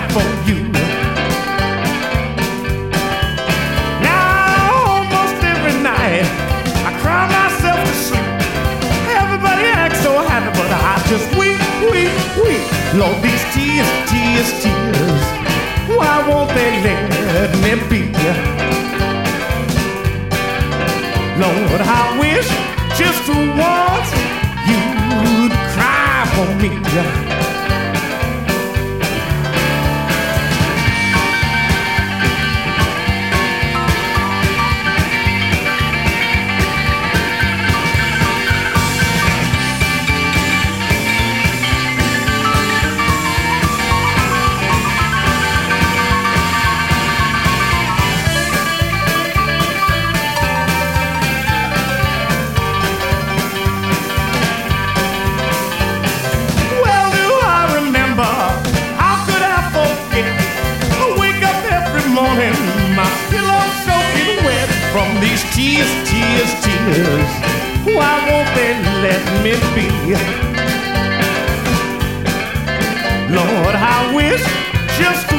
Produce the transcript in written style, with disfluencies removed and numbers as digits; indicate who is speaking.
Speaker 1: for you. Now almost every night I cry myself to sleep. Everybody acts so happy, but I just weep, weep, weep. Lord, these tears, tears, tears, why won't they let me be? Lord, I wish just once you'd cry for me. My pillow soaking wet from these tears, tears, tears. Why won't they let me be? Lord, I wish just